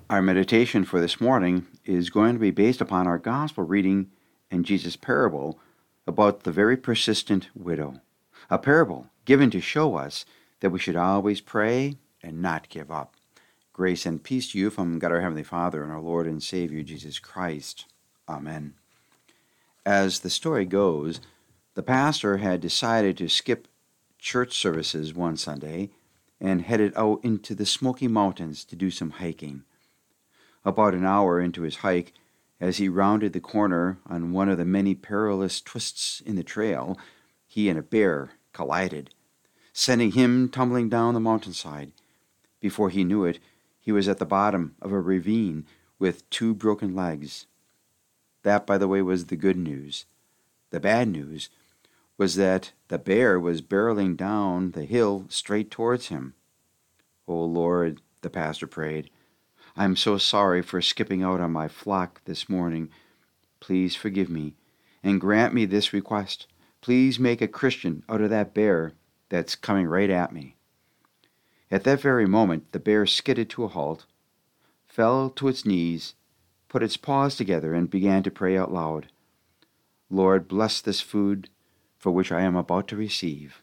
Our meditation for this morning is going to be based upon our gospel reading and Jesus' parable about the very persistent widow. A parable given to show us that we should always pray and not give up. Grace and peace to you from God our Heavenly Father and our Lord and Savior Jesus Christ. Amen. As the story goes, the pastor had decided to skip church services one Sunday and headed out into the Smoky Mountains to do some hiking. About an hour into his hike, as he rounded the corner on one of the many perilous twists in the trail, he and a bear collided, sending him tumbling down the mountainside. Before he knew it, he was at the bottom of a ravine with 2 broken legs. That, by the way, was the good news. The bad news was that the bear was barreling down the hill straight towards him. "Oh Lord," the pastor prayed, "I'm so sorry for skipping out on my flock this morning. Please forgive me and grant me this request. Please make a Christian out of that bear that's coming right at me." At that very moment, the bear skidded to a halt, fell to its knees, put its paws together, and began to pray out loud. "Lord, bless this food for which I am about to receive."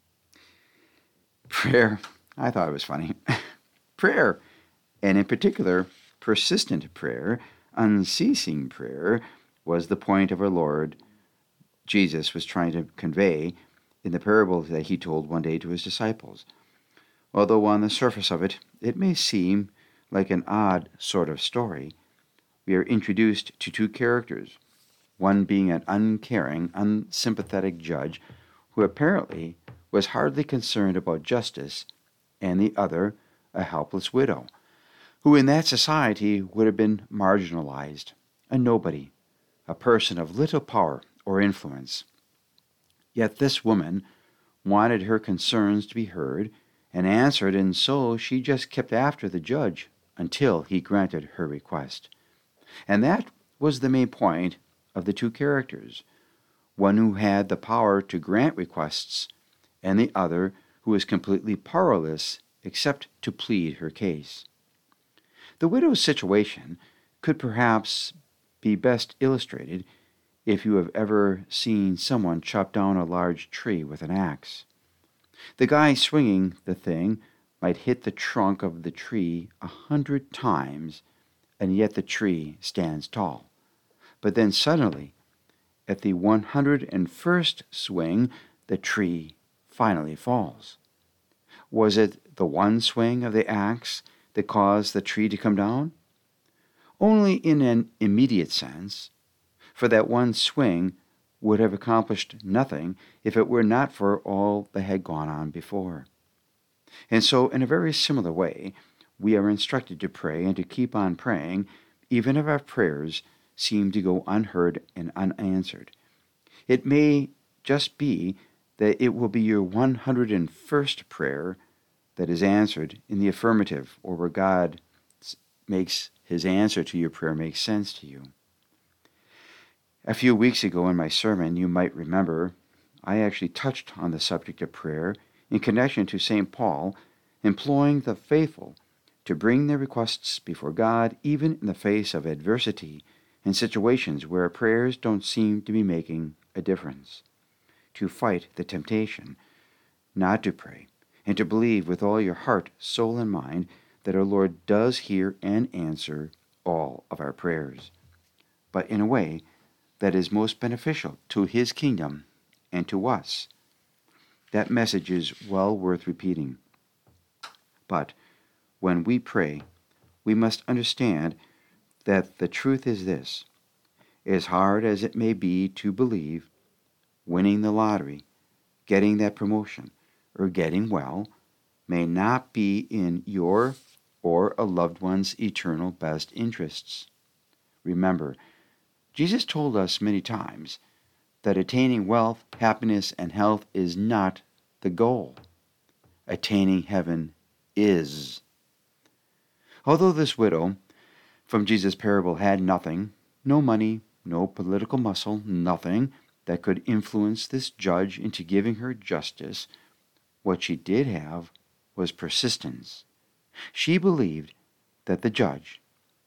Prayer, I thought it was funny. Prayer, and in particular, persistent prayer, unceasing prayer, was the point of our Lord Jesus was trying to convey in the parable that he told one day to his disciples. Although on the surface of it, it may seem like an odd sort of story, we are introduced to 2 characters, one being an uncaring, unsympathetic judge who apparently was hardly concerned about justice, and the other, a helpless widow, who in that society would have been marginalized, a nobody, a person of little power or influence. Yet this woman wanted her concerns to be heard and answered, and so she just kept after the judge until he granted her request. And that was the main point of the 2 characters, one who had the power to grant requests, and the other who was completely powerless except to plead her case. The widow's situation could perhaps be best illustrated if you have ever seen someone chop down a large tree with an axe. The guy swinging the thing might hit the trunk of the tree 100 times, and yet the tree stands tall. But then suddenly, at the 101st swing, the tree finally falls. Was it the one swing of the axe that caused the tree to come down? Only in an immediate sense, for that one swing would have accomplished nothing if it were not for all that had gone on before. And so, in a very similar way, we are instructed to pray and to keep on praying, even if our prayers seem to go unheard and unanswered. It may just be that it will be your 101st prayer that is answered in the affirmative, or where God makes his answer to your prayer make sense to you. A few weeks ago in my sermon, you might remember, I actually touched on the subject of prayer in connection to St. Paul employing the faithful to bring their requests before God even in the face of adversity and situations where prayers don't seem to be making a difference. To fight the temptation not to pray, and to believe with all your heart, soul, and mind that our Lord does hear and answer all of our prayers, but in a way that is most beneficial to his kingdom and to us. That message is well worth repeating. But when we pray, we must understand that the truth is this: as hard as it may be to believe, winning the lottery, getting that promotion, or getting well may not be in your or a loved one's eternal best interests. Remember, Jesus told us many times that attaining wealth, happiness, and health is not the goal. Attaining heaven is. Although this widow from Jesus' parable had nothing, no money, no political muscle, nothing that could influence this judge into giving her justice, what she did have was persistence. She believed that the judge,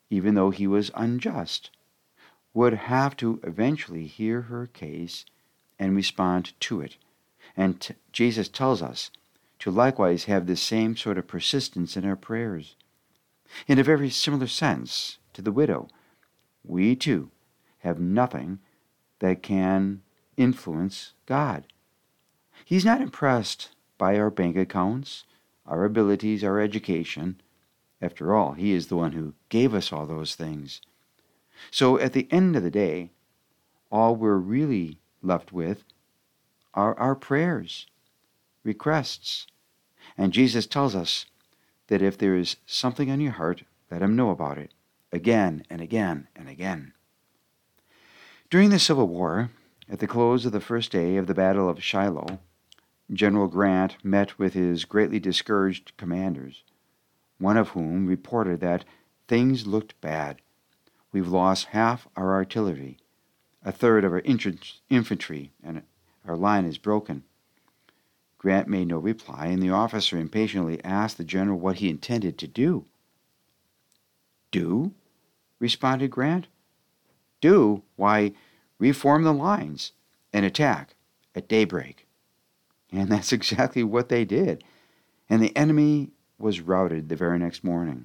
even though he was unjust, would have to eventually hear her case and respond to it. And Jesus tells us to likewise have the same sort of persistence in our prayers. In a very similar sense to the widow, we too have nothing that can influence God. He's not impressed by our bank accounts, our abilities, our education. After all, He is the one who gave us all those things. So at the end of the day, all we're really left with are our prayers, requests. And Jesus tells us that if there is something on your heart, let Him know about it, again and again and again. During the Civil War, at the close of the first day of the Battle of Shiloh, General Grant met with his greatly discouraged commanders, one of whom reported that things looked bad. We've lost half our artillery, a third of our infantry, and our line is broken. Grant made no reply, and the officer impatiently asked the general what he intended to do. "Do?" responded Grant. "Do? Why, reform the lines and attack at daybreak." And that's exactly what they did. And the enemy was routed the very next morning.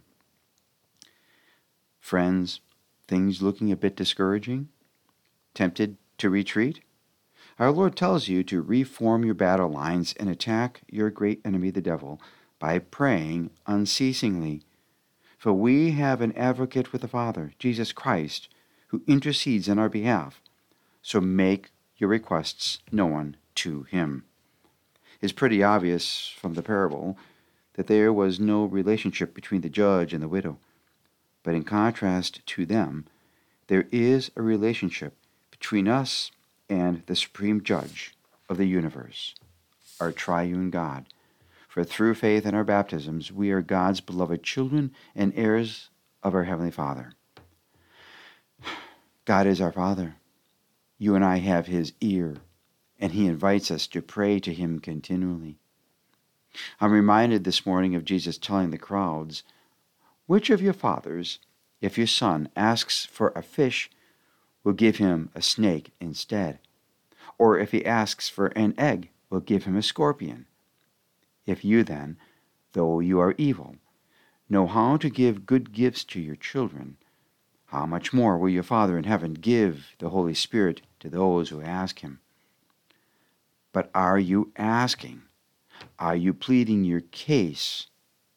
Friends, things looking a bit discouraging? Tempted to retreat? Our Lord tells you to reform your battle lines and attack your great enemy, the devil, by praying unceasingly. For we have an advocate with the Father, Jesus Christ, who intercedes on our behalf. So make your requests known to Him. It's pretty obvious from the parable that there was no relationship between the judge and the widow. But in contrast to them, there is a relationship between us and the supreme judge of the universe, our triune God. For through faith in our baptisms, we are God's beloved children and heirs of our Heavenly Father. God is our Father. You and I have His ear, and He invites us to pray to Him continually. I'm reminded this morning of Jesus telling the crowds, "Which of your fathers, if your son asks for a fish, will give him a snake instead? Or if he asks for an egg, will give him a scorpion? If you then, though you are evil, know how to give good gifts to your children, how much more will your Father in heaven give the Holy Spirit to those who ask Him?" But are you asking? Are you pleading your case?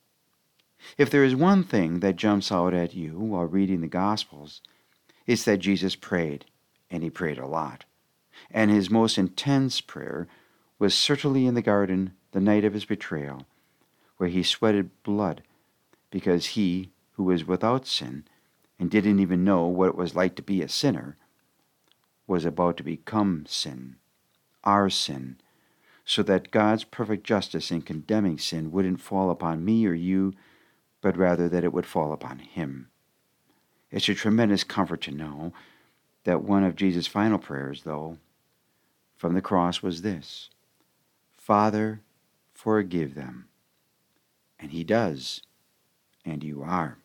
If there is one thing that jumps out at you while reading the Gospels, it's that Jesus prayed, and He prayed a lot. And His most intense prayer was certainly in the garden the night of His betrayal, where He sweated blood because He, who was without sin and didn't even know what it was like to be a sinner, was about to become sin, our sin, so that God's perfect justice in condemning sin wouldn't fall upon me or you, but rather that it would fall upon Him. It's a tremendous comfort to know that one of Jesus' final prayers, though, from the cross was this: "Father, forgive them." And He does, and you are.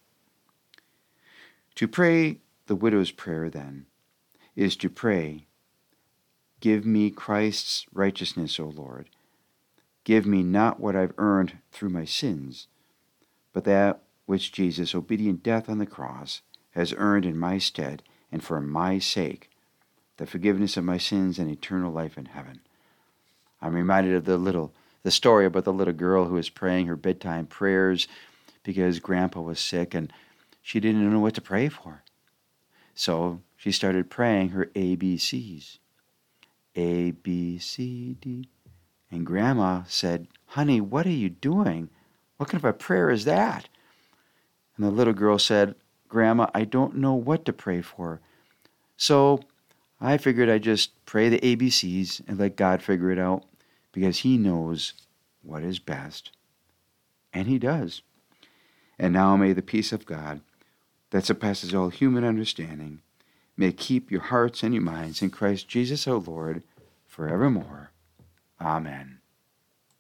To pray the widow's prayer, then, is to pray, "Give me Christ's righteousness, O Lord. Give me not what I've earned through my sins, but that which Jesus' obedient death on the cross has earned in my stead and for my sake, the forgiveness of my sins and eternal life in heaven." I'm reminded of the story about the little girl who was praying her bedtime prayers because Grandpa was sick and she didn't know what to pray for. So she started praying her ABCs. A, B, C, D. And Grandma said, "Honey, what are you doing? What kind of a prayer is that?" And the little girl said, "Grandma, I don't know what to pray for. So I figured I'd just pray the ABCs and let God figure it out because He knows what is best." And He does. And now may the peace of God that surpasses all human understanding may keep your hearts and your minds in Christ Jesus our Lord forevermore. Amen.